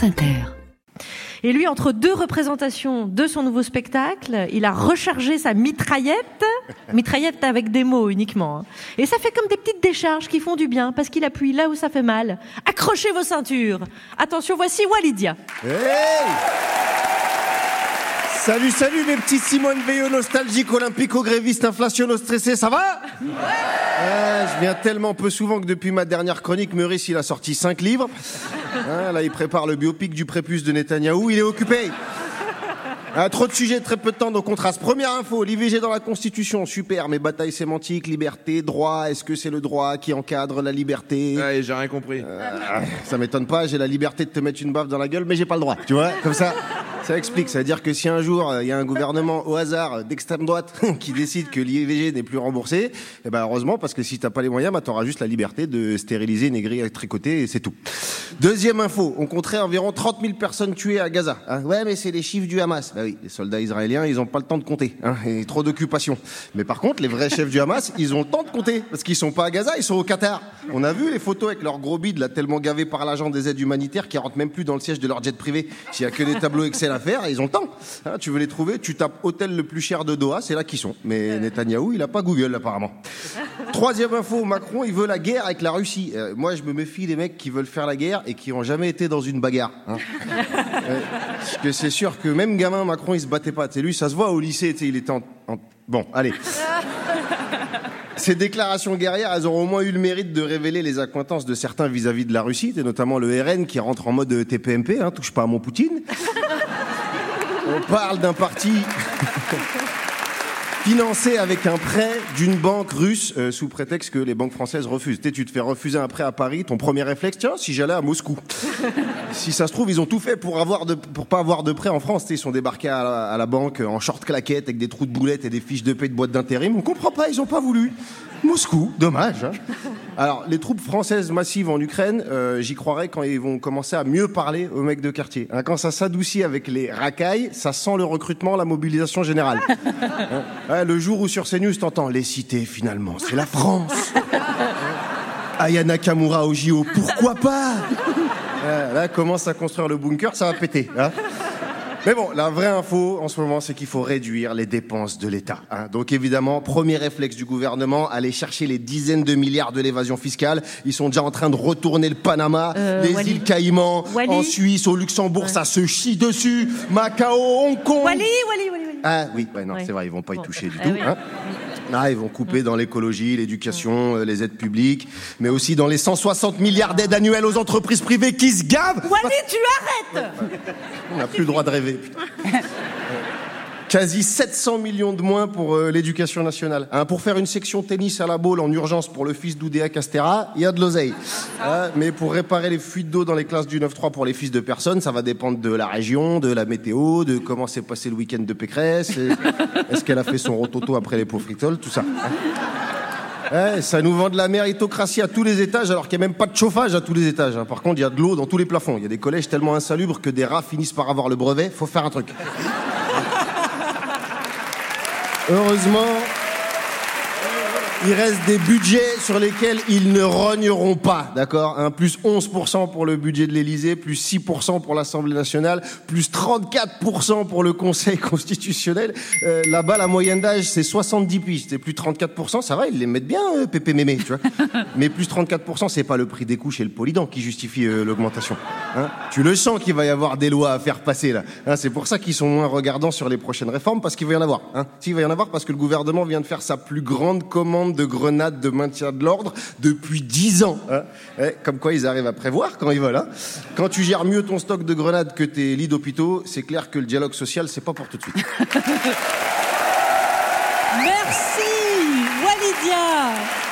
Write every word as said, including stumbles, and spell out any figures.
France Inter. Et lui, entre deux représentations de son nouveau spectacle, il a rechargé sa mitraillette, mitraillette avec des mots uniquement. Hein. Et ça fait comme des petites décharges qui font du bien, parce qu'il appuie là où ça fait mal. Accrochez vos ceintures. Attention, voici Walidia. Hey, salut, salut mes petits Simone Veilleux nostalgiques, olympico-grévistes, inflationno-stressés, ça va? Ouais. Ouais, je viens tellement peu souvent que depuis ma dernière chronique, Meurice, il a sorti cinq livres. Hein, là, il prépare le biopic du prépuce de Netanyahou, il est occupé. Ah, trop de sujets, très peu de temps, donc on trace. Première info, l'I V G dans la Constitution, super, mais bataille sémantique, liberté, droit, est-ce que c'est le droit qui encadre la liberté? Ouais, j'ai rien compris. Euh, ça m'étonne pas, j'ai la liberté de te mettre une baffe dans la gueule, mais j'ai pas le droit, tu vois, comme ça. Ça explique, ça veut dire que si un jour il y a un gouvernement au hasard d'extrême droite qui décide que l'I V G n'est plus remboursé, eh ben heureusement, parce que si t'as pas les moyens, bah t'auras juste la liberté de stériliser une aigrie à tricoter et c'est tout. Deuxième info, on compterait environ trente mille personnes tuées à Gaza. Hein, ouais, mais c'est les chiffres du Hamas. Bah oui, les soldats israéliens, ils ont pas le temps de compter. Hein, et trop d'occupation. Mais par contre, les vrais chefs du Hamas, ils ont le temps de compter parce qu'ils sont pas à Gaza, ils sont au Qatar. On a vu les photos avec leurs gros bides là, tellement gavés par l'agent des aides humanitaires qui rentrent même plus dans le siège de leur jet privé. S'il y a que des tableaux Excel à faire, ils ont le temps. Hein, tu veux les trouver, tu tapes hôtel le plus cher de Doha, c'est là qu'ils sont. Mais Netanyahou, il a pas Google apparemment. Troisième info, Macron, il veut la guerre avec la Russie. Euh, moi, je me méfie des mecs qui veulent faire la guerre et qui ont jamais été dans une bagarre. Hein. euh, parce que c'est sûr que même gamin, Macron, il se battait pas. T'sais, lui, ça se voit au lycée, il était en, en... Bon, allez. Ces déclarations guerrières, elles auront au moins eu le mérite de révéler les accointances de certains vis-à-vis de la Russie, et notamment le R N qui rentre en mode T P M P, hein, touche pas à mon Poutine. On parle d'un parti financé avec un prêt d'une banque russe euh, sous prétexte que les banques françaises refusent. Tu sais, tu te fais refuser un prêt à Paris, ton premier réflexe, tiens, si j'allais à Moscou. Si ça se trouve, ils ont tout fait pour avoir de, pour pas avoir de prêt en France. Tu sais, ils sont débarqués à la, à la banque en short claquettes avec des trous de boulettes et des fiches de paie de boîte d'intérim. On comprend pas, ils ont pas voulu. Moscou, dommage. Hein. Alors, les troupes françaises massives en Ukraine, euh, j'y croirais quand ils vont commencer à mieux parler aux mecs de quartier. Hein, quand ça s'adoucit avec les racailles, ça sent le recrutement, la mobilisation générale. Hein, ouais, le jour où sur CNews t'entends les cités, finalement, c'est la France. Aya Nakamura au J O, pourquoi pas? Ouais, là, commence à construire le bunker, ça va péter. Hein. Mais bon, la vraie info en ce moment, c'est qu'il faut réduire les dépenses de l'État. Hein. Donc évidemment, premier réflexe du gouvernement, aller chercher les dizaines de milliards de l'évasion fiscale. Ils sont déjà en train de retourner le Panama, euh, les Wally. îles Caïmans, Wally. En Suisse, au Luxembourg, ouais. Ça se chie dessus. Macao, Hong Kong. Wally, Wally, Wally, Wally. Ah oui, ouais, non, ouais. C'est vrai, ils vont pas bon. y toucher du ah, tout. Oui. Hein. Ah, ils vont couper dans l'écologie, l'éducation, euh, les aides publiques, mais aussi dans les cent soixante milliards d'aides annuelles aux entreprises privées qui se gavent. Wally, tu arrêtes. On n'a plus le droit de rêver. Putain. Quasi sept cents millions de moins pour euh, l'éducation nationale. Hein, pour faire une section tennis à la Baule en urgence pour le fils d'Oudéa Castéra, il y a de l'oseille. Hein, mais pour réparer les fuites d'eau dans les classes du neuf trois pour les fils de personnes, ça va dépendre de la région, de la météo, de comment s'est passé le week-end de Pécresse, et, est-ce qu'elle a fait son rototo après les pots fritoles, tout ça. Hein. Ouais, ça nous vend de la méritocratie à tous les étages, alors qu'il n'y a même pas de chauffage à tous les étages. Hein. Par contre, il y a de l'eau dans tous les plafonds. Il y a des collèges tellement insalubres que des rats finissent par avoir le brevet. Faut faire un truc. Heureusement, il reste des budgets sur lesquels ils ne rogneront pas, d'accord, hein, plus onze pour cent pour le budget de l'Élysée, plus six pour cent pour l'Assemblée nationale, plus trente-quatre pour cent pour le Conseil constitutionnel. Euh, là-bas, la moyenne d'âge, c'est soixante-dix piges. C'est plus trente-quatre pour cent, ça va, ils les mettent bien, euh, Pépé Mémé, tu vois. Mais plus trente-quatre pour cent, c'est pas le prix des couches et le polydent qui justifie euh, l'augmentation. Hein. Tu le sens qu'il va y avoir des lois à faire passer, là. Hein, c'est pour ça qu'ils sont moins regardants sur les prochaines réformes, parce qu'il va y en avoir. Hein. S'il va y en avoir, parce que le gouvernement vient de faire sa plus grande commande de grenades de maintien de l'ordre depuis dix ans. Hein. Eh, comme quoi ils arrivent à prévoir quand ils veulent. Hein. Quand tu gères mieux ton stock de grenades que tes lits d'hôpitaux, c'est clair que le dialogue social, c'est pas pour tout de suite. Merci, Walidia.